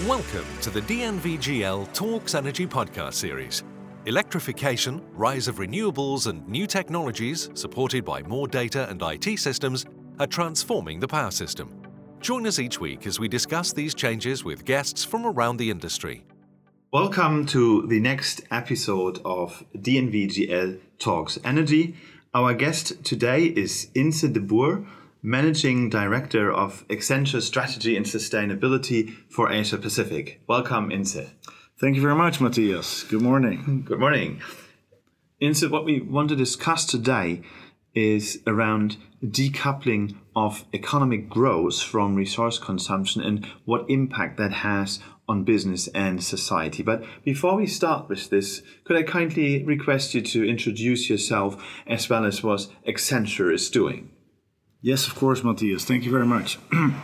Welcome to the DNVGL Talks Energy podcast series. Electrification, rise of renewables and new technologies supported by more data and IT systems are transforming the power system. Join us each week as we discuss these changes with guests from around the industry. Welcome to the next episode of DNVGL Talks Energy. Our guest today is Inse de Boer, Managing Director of Accenture Strategy and Sustainability for Asia Pacific. Welcome, Inse. Thank you very much, Matthias. Good morning. Good morning. Inse, what we want to discuss today is around decoupling of economic growth from resource consumption and what impact that has on business and society. But before we start with this, could I kindly request you to introduce yourself as well as what Accenture is doing? Yes, of course, Matthias. Thank you very much.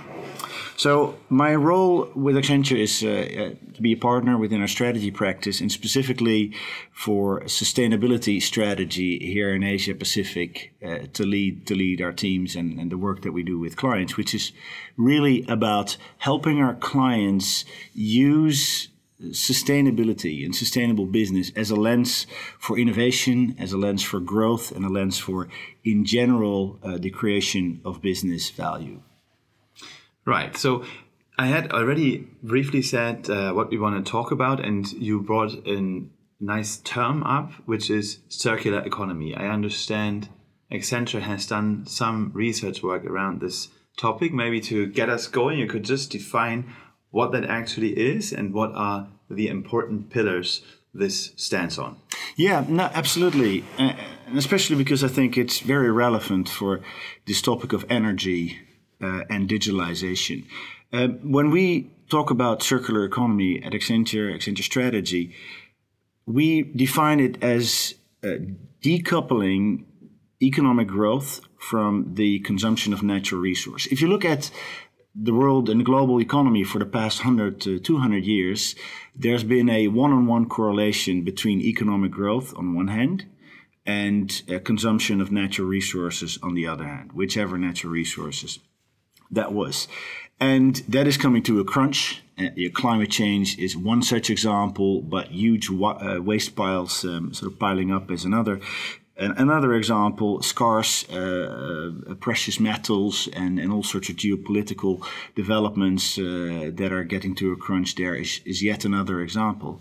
So my role with Accenture is to be a partner within our strategy practice, and specifically for sustainability strategy here in Asia Pacific to lead our teams and the work that we do with clients, which is really about helping our clients use sustainability and sustainable business as a lens for innovation, as a lens for growth, and a lens for, in general, the creation of business value. Right. So I had already briefly said what we want to talk about, and you brought a nice term up, which is circular economy. I understand Accenture has done some research work around this topic. Maybe to get us going, you could just define what that actually is and what are the important pillars this stands on. Yeah, no, absolutely. And especially because I think it's very relevant for this topic of energy and digitalization. When we talk about circular economy at Accenture Strategy, we define it as decoupling economic growth from the consumption of natural resource. If you look at the world and the global economy for the past 100 to 200 years, there's been a one-on-one correlation between economic growth on one hand and consumption of natural resources on the other hand, whichever natural resources that was. And that is coming to a crunch. Climate change is one such example, but huge waste piles sort of piling up as another. Another example, scarce precious metals and all sorts of geopolitical developments that are getting to a crunch there is yet another example.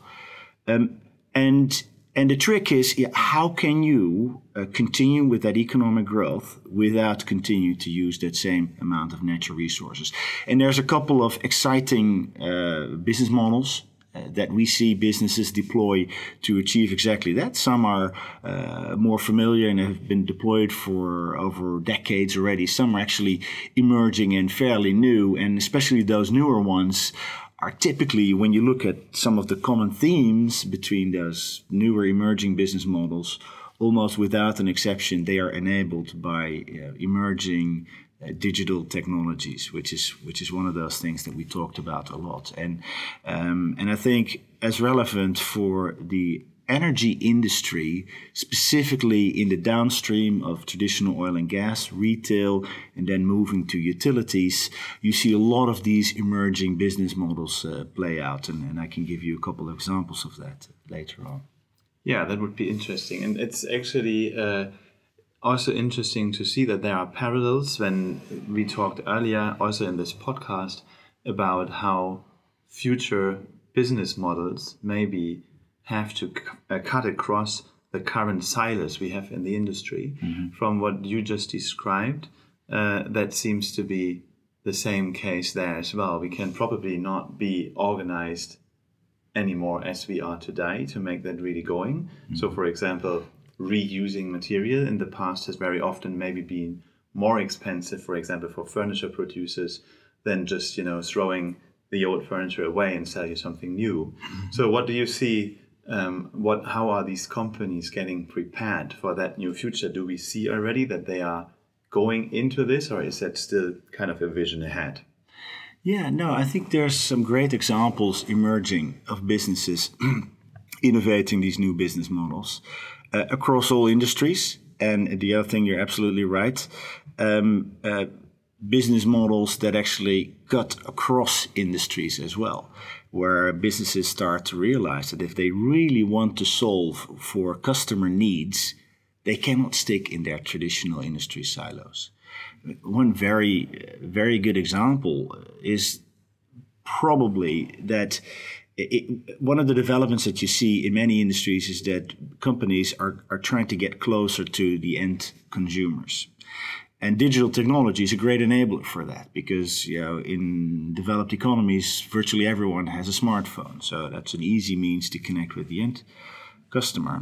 And the trick is, how can you continue with that economic growth without continuing to use that same amount of natural resources? And there's a couple of exciting business models that we see businesses deploy to achieve exactly that. Some are more familiar and have been deployed for over decades already. Some are actually emerging and fairly new, and especially those newer ones are typically, when you look at some of the common themes between those newer emerging business models, almost without an exception, they are enabled by emerging digital technologies, which is one of those things that we talked about a lot, and I think as relevant for the energy industry, specifically in the downstream of traditional oil and gas, retail, and then moving to utilities, you see a lot of these emerging business models play out, and I can give you a couple of examples of that later on. Yeah, that would be interesting, and it's actually also interesting to see that there are parallels when we talked earlier, also in this podcast, about how future business models maybe have to cut across the current silos we have in the industry. Mm-hmm. From what you just described, that seems to be the same case there as well. We can probably not be organized anymore as we are today to make that really going. Mm-hmm. So, for example, reusing material in the past has very often maybe been more expensive, for example, for furniture producers than just, throwing the old furniture away and sell you something new. Mm-hmm. So what do you see? How are these companies getting prepared for that new future? Do we see already that they are going into this, or is that still kind of a vision ahead? Yeah, no, I think there's some great examples emerging of businesses innovating these new business models across all industries. And the other thing, you're absolutely right. Business models that actually cut across industries as well. where businesses start to realize that if they really want to solve for customer needs, they cannot stick in their traditional industry silos. One very, very good example is probably that one of the developments that you see in many industries is that companies are trying to get closer to the end consumers. And digital technology is a great enabler for that because, in developed economies, virtually everyone has a smartphone. So that's an easy means to connect with the end customer.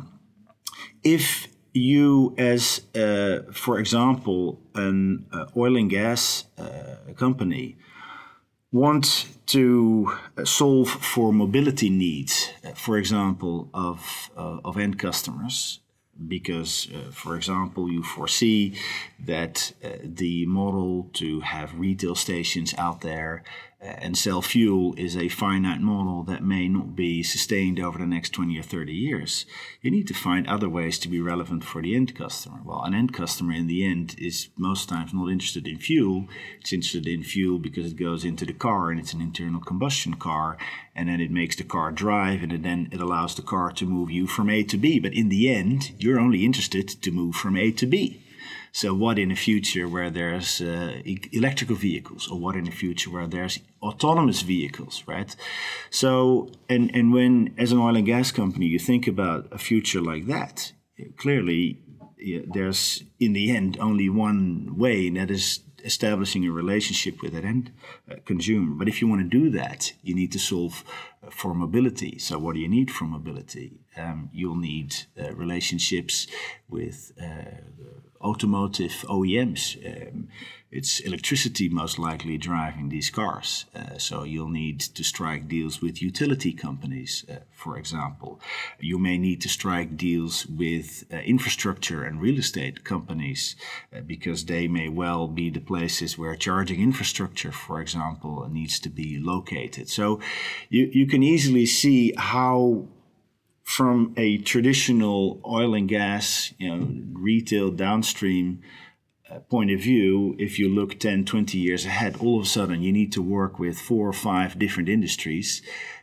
If you, as, for example, an oil and gas company, want to solve for mobility needs, for example, of end customers, because, for example, you foresee that the model to have retail stations out there and sell fuel is a finite model that may not be sustained over the next 20 or 30 years. You need to find other ways to be relevant for the end customer. Well, an end customer in the end is most times not interested in fuel. It's interested in fuel because it goes into the car and it's an internal combustion car, and then it makes the car drive, and then it allows the car to move you from A to B. But in the end, you're only interested to move from A to B. So what in a future where there's electrical vehicles, or what in a future where there's autonomous vehicles, right? So, and when, as an oil and gas company, you think about a future like that, clearly there's, in the end, only one way, and that is establishing a relationship with that end consumer. But if you want to do that, you need to solve for mobility. So what do you need for mobility? You'll need relationships with automotive OEMs. It's electricity most likely driving these cars. So you'll need to strike deals with utility companies, for example. You may need to strike deals with infrastructure and real estate companies because they may well be the places where charging infrastructure, for example, needs to be located. So you can easily see how, from a traditional oil and gas, retail downstream point of view, if you look 10, 20 years ahead, all of a sudden you need to work with 4 or 5 different industries,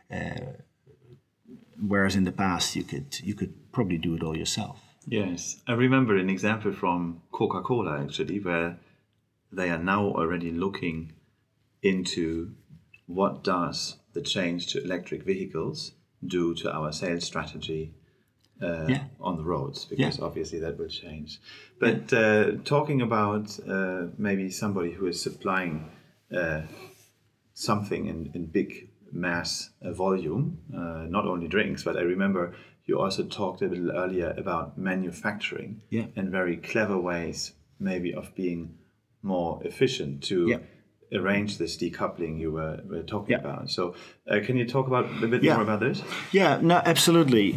whereas in the past you could probably do it all yourself. Yes, I remember an example from Coca-Cola actually, where they are now already looking into what does the change to electric vehicles do to our sales strategy on the roads, because obviously that will change. But talking about maybe somebody who is supplying something in big mass volume, not only drinks, but I remember you also talked a little earlier about manufacturing and very clever ways maybe of being more efficient to arrange this decoupling you were talking about. So can you talk about a bit more about this? Yeah, no, absolutely.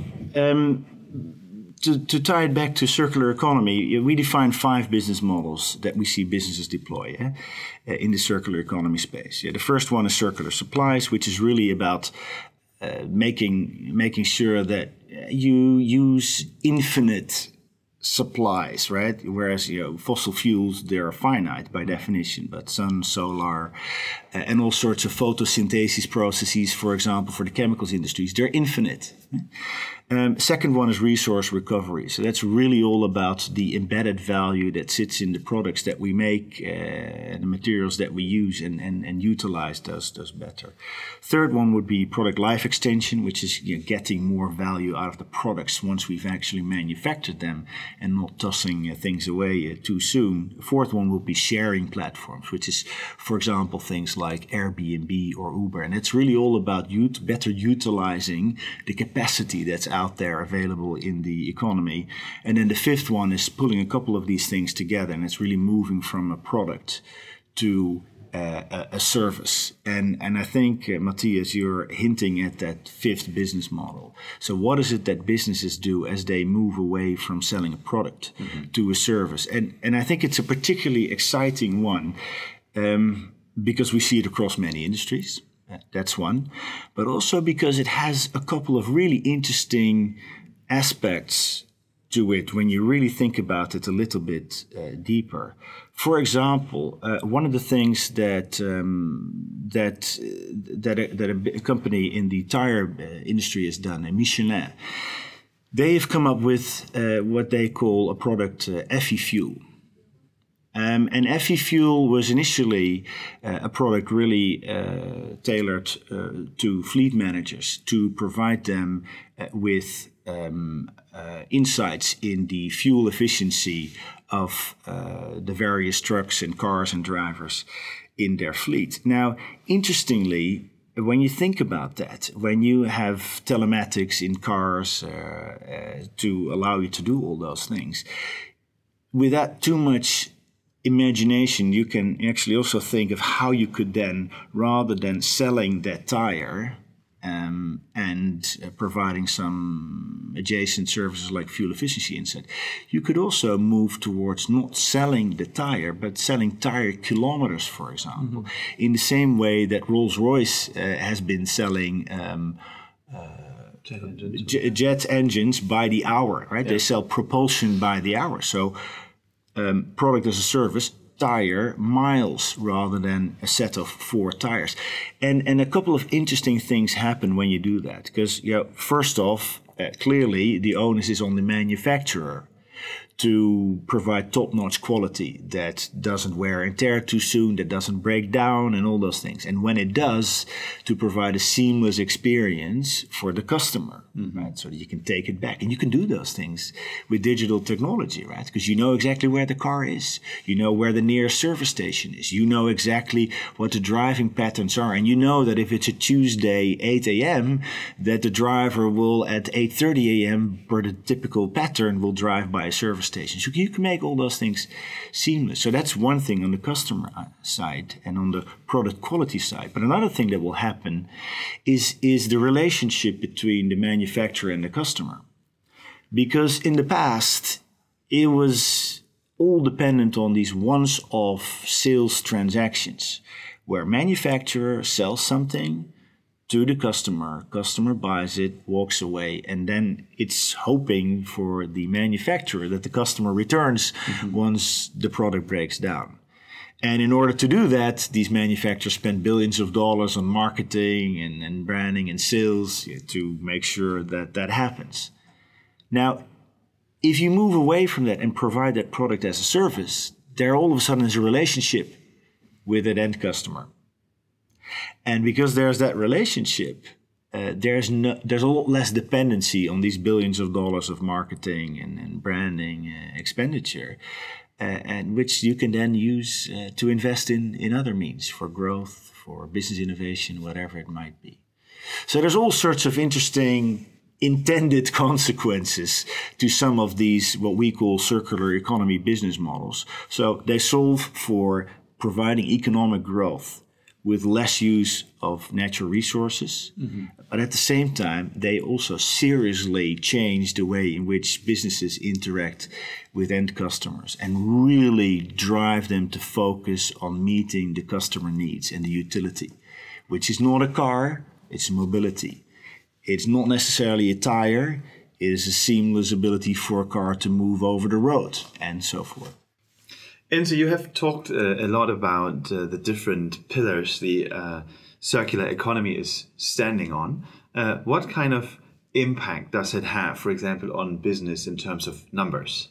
To tie it back to circular economy, we define 5 business models that we see businesses deploy in the circular economy space. The first one is circular supplies, which is really about making sure that you use infinite supplies, right? Whereas fossil fuels, they're finite by definition, but sun, solar, and all sorts of photosynthesis processes, for example, for the chemicals industries, they're infinite. Second one is resource recovery. So that's really all about the embedded value that sits in the products that we make, the materials that we use, and utilize those better. Third one would be product life extension, which is getting more value out of the products once we've actually manufactured them and not tossing things away too soon. Fourth one would be sharing platforms, which is, for example, things like Airbnb or Uber. And it's really all about better utilizing the capacity that's out there available in the economy. And then the fifth one is pulling a couple of these things together, and it's really moving from a product to a service. And I think, Matthias, you're hinting at that fifth business model. So what is it that businesses do as they move away from selling a product to a service? And I think it's a particularly exciting one because we see it across many industries. That's one. But also because it has a couple of really interesting aspects to it when you really think about it a little bit deeper. For example, one of the things that a company in the tire industry has done, Michelin, they have come up with what they call a product, FE Fuel. And FE Fuel was initially a product really tailored to fleet managers to provide them with insights in the fuel efficiency of the various trucks and cars and drivers in their fleet. Now, interestingly, when you think about that, when you have telematics in cars to allow you to do all those things, without too much imagination, you can actually also think of how you could then, rather than selling that tire and providing some adjacent services like fuel efficiency insight, you could also move towards not selling the tire, but selling tire kilometers, for example, in the same way that Rolls-Royce has been selling jet engines by the hour, right? Yeah. They sell propulsion by the hour. So product as a service, tire miles rather than a set of 4 tires. And a couple of interesting things happen when you do that. Because, first off, clearly the onus is on the manufacturer to provide top-notch quality that doesn't wear and tear too soon, that doesn't break down, and all those things. And when it does, to provide a seamless experience for the customer, right? So that you can take it back. And you can do those things with digital technology, right? Because you know exactly where the car is. You know where the nearest service station is. You know exactly what the driving patterns are. And you know that if it's a Tuesday, 8 a.m., that the driver will, at 8:30 a.m., per the typical pattern, will drive by a service station. So you can make all those things seamless. So that's one thing on the customer side and on the product quality side. But another thing that will happen is the relationship between the manufacturer and the customer. Because in the past, it was all dependent on these once-off sales transactions where manufacturer sells something to the customer buys it, walks away, and then it's hoping for the manufacturer that the customer returns once the product breaks down. And in order to do that, these manufacturers spend billions of dollars on marketing and branding and sales to make sure that that happens. Now, if you move away from that and provide that product as a service, there all of a sudden is a relationship with an end customer. And because there's that relationship, there's a lot less dependency on these billions of dollars of marketing and branding expenditure, and which you can then use to invest in other means for growth, for business innovation, whatever it might be. So there's all sorts of interesting intended consequences to some of these, what we call circular economy business models. So they solve for providing economic growth with less use of natural resources. But at the same time, they also seriously change the way in which businesses interact with end customers and really drive them to focus on meeting the customer needs and the utility, which is not a car, it's mobility. It's not necessarily a tire, it is a seamless ability for a car to move over the road and so forth. And so you have talked a lot about the different pillars the circular economy is standing on. What kind of impact does it have, for example, on business in terms of numbers?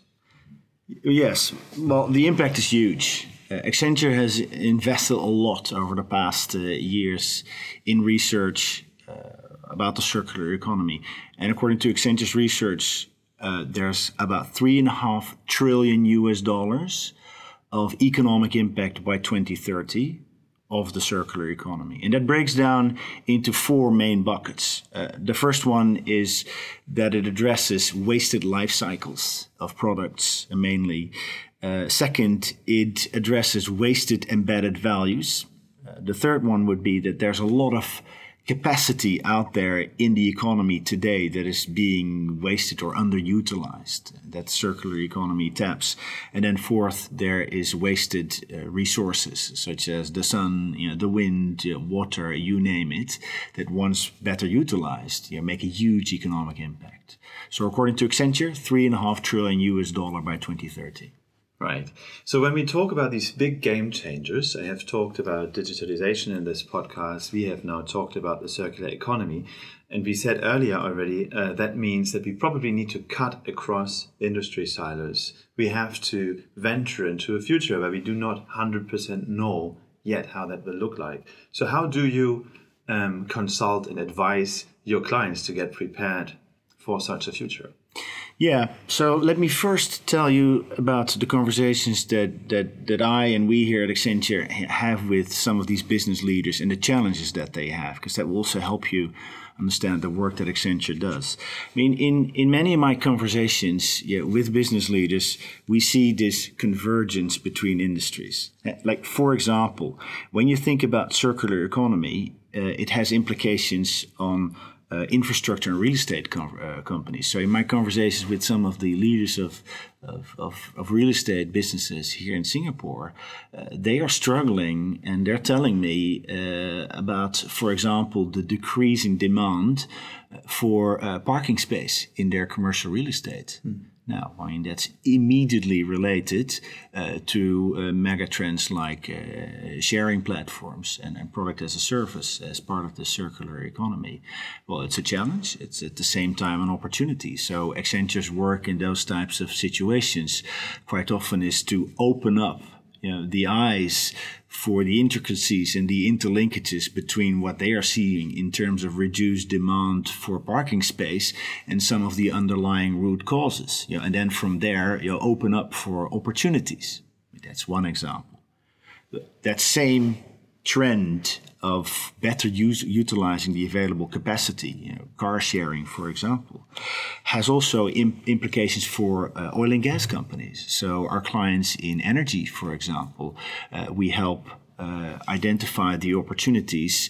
Yes, well, the impact is huge. Accenture has invested a lot over the past years in research about the circular economy. And according to Accenture's research, there's about $3.5 trillion of economic impact by 2030 of the circular economy. And that breaks down into 4 main buckets. The first one is that it addresses wasted life cycles of products mainly. Second, it addresses wasted embedded values. The third one would be that there's a lot of capacity out there in the economy today that is being wasted or underutilized, that circular economy taps. And then fourth, there is wasted resources such as the sun, the wind, water, you name it, that once better utilized, make a huge economic impact. So according to Accenture, $3.5 trillion by 2030. Right. So when we talk about these big game changers, I have talked about digitalization in this podcast. We have now talked about the circular economy. And we said earlier already, that means that we probably need to cut across industry silos. We have to venture into a future where we do not 100% know yet how that will look like. So how do you consult and advise your clients to get prepared for such a future? Yeah, so let me first tell you about the conversations that I and we here at Accenture have with some of these business leaders and the challenges that they have, because that will also help you understand the work that Accenture does. I mean, in many of my conversations with business leaders, we see this convergence between industries. Like, for example, when you think about circular economy, it has implications on infrastructure and real estate companies. So in my conversations with some of the leaders of real estate businesses here in Singapore, they are struggling, and they're telling me about, for example, the decreasing demand for parking space in their commercial real estate. Now, I mean, that's immediately related to megatrends like sharing platforms and product as a service as part of the circular economy. Well, it's a challenge. It's at the same time an opportunity. So Accenture's work in those types of situations quite often is to open up the eyes for the intricacies and the interlinkages between what they are seeing in terms of reduced demand for parking space and some of the underlying root causes. And then from there, open up for opportunities. That's one example. That same trend of better utilizing the available capacity, car sharing, for example, has also implications for oil and gas companies. So our clients in energy, for example, we help identify the opportunities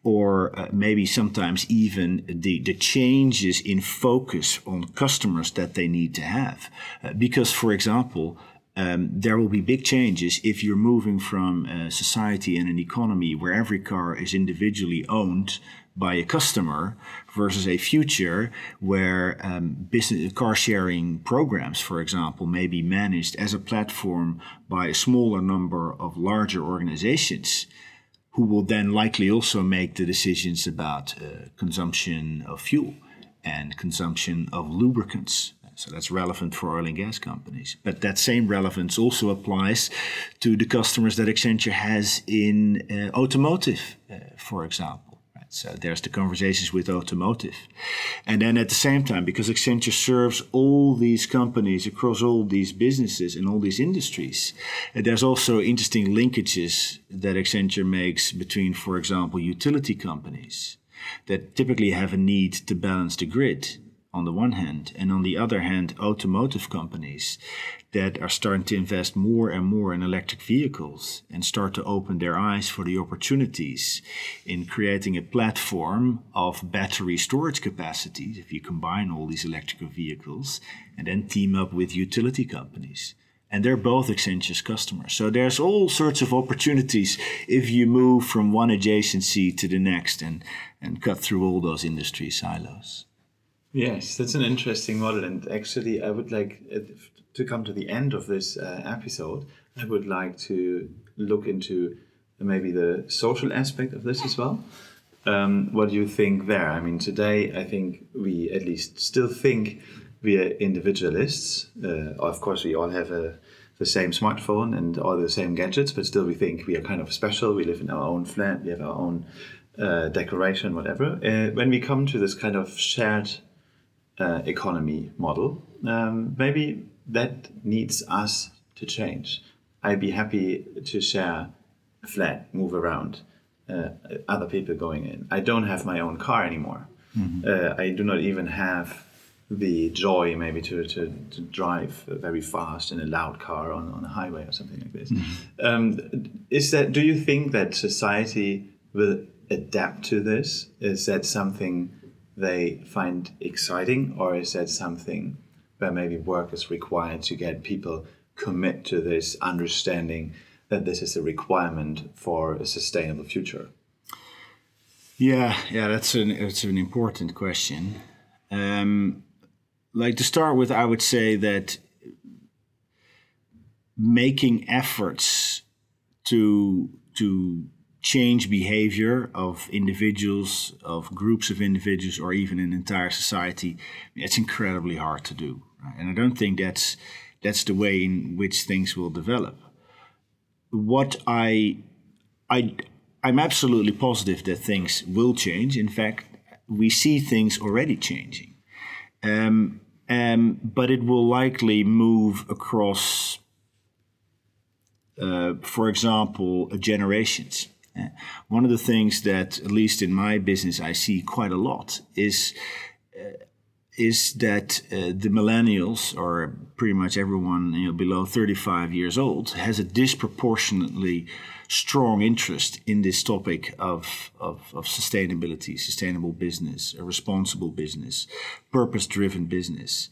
or maybe sometimes even the changes in focus on customers that they need to have. Because, for example, there will be big changes if you're moving from a society and an economy where every car is individually owned by a customer versus a future where business car sharing programs, for example, may be managed as a platform by a smaller number of larger organizations who will then likely also make the decisions about consumption of fuel and consumption of lubricants. So that's relevant for oil and gas companies. But that same relevance also applies to the customers that Accenture has in automotive, for example. Right? So there's the conversations with automotive. And then at the same time, because Accenture serves all these companies across all these businesses and all these industries, there's also interesting linkages that Accenture makes between, for example, utility companies that typically have a need to balance the grid on the one hand, and on the other hand, automotive companies that are starting to invest more and more in electric vehicles and start to open their eyes for the opportunities in creating a platform of battery storage capacity, if you combine all these electrical vehicles, and then team up with utility companies. And they're both Accenture's customers. So there's all sorts of opportunities if you move from one adjacency to the next and cut through all those industry silos. Yes, that's an interesting model. And actually, I would like to come to the end of this episode. I would like to look into maybe the social aspect of this as well. What do you think there? I mean, today, I think we at least still think we are individualists. Of course, we all have the same smartphone and all the same gadgets, but still we think we are kind of special. We live in our own flat. We have our own decoration, whatever. When we come to this kind of shared economy model, maybe that needs us to change. I'd be happy to share a flat, move around, other people going in. I don't have my own car anymore. I do not even have the joy maybe to drive very fast in a loud car on a highway or something like this. Do you think that society will adapt to this? Is that something they find exciting, or is that something where maybe work is required to get people commit to this understanding that this is a requirement for a sustainable future? Yeah, that's an important question. Like to start with, I would say that making efforts to change behavior of individuals, of groups of individuals, or even an entire society, it's incredibly hard to do. Right? And I don't think that's the way in which things will develop. What I'm absolutely positive that things will change. In fact, we see things already changing. But it will likely move across, for example, generations. One of the things that, at least in my business, I see quite a lot is that the millennials, or pretty much everyone below 35 years old, has a disproportionately strong interest in this topic of sustainability, sustainable business, a responsible business, purpose-driven business.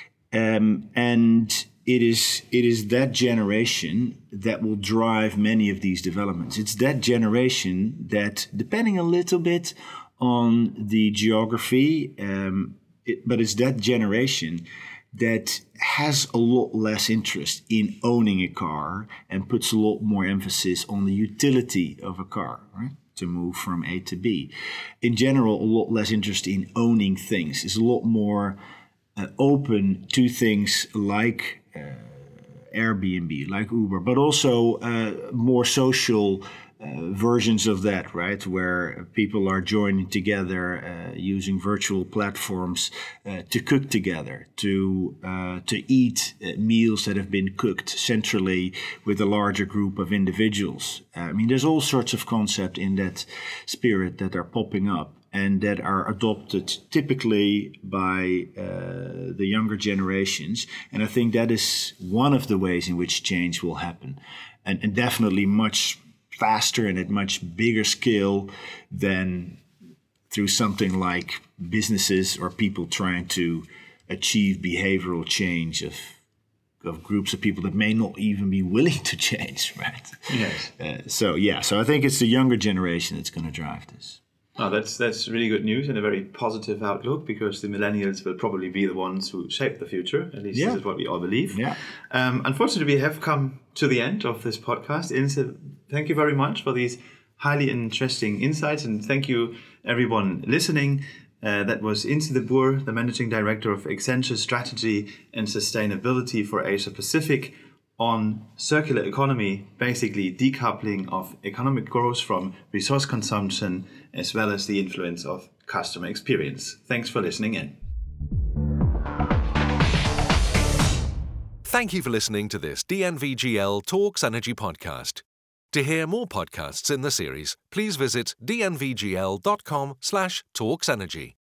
And it is that generation that will drive many of these developments. It's that generation that, depending a little bit on the geography, but it's that generation that has a lot less interest in owning a car and puts a lot more emphasis on the utility of a car, right? To move from A to B. In general, a lot less interest in owning things. Is a lot more open to things like Airbnb, like Uber, but also more social versions of that, right? Where people are joining together using virtual platforms to cook together, to eat meals that have been cooked centrally with a larger group of individuals. I mean, there's all sorts of concepts in that spirit that are popping up and that are adopted typically by the younger generations. And I think that is one of the ways in which change will happen, and definitely much faster and at much bigger scale than through something like businesses or people trying to achieve behavioral change of groups of people that may not even be willing to change, right? Yes. So I think it's the younger generation that's going to drive this. Oh, that's really good news and a very positive outlook, because the millennials will probably be the ones who shape the future. At least this is what we all believe. Yeah. Unfortunately, we have come to the end of this podcast. Ilse, thank you very much for these highly interesting insights, and thank you everyone listening. That was Ilse de Boer, the Managing Director of Accenture Strategy and Sustainability for Asia Pacific, on circular economy, basically decoupling of economic growth from resource consumption, as well as the influence of customer experience. Thanks for listening in. Thank you for listening to this DNVGL Talks Energy podcast. To hear more podcasts in the series, please visit dnvgl.com/talksenergy.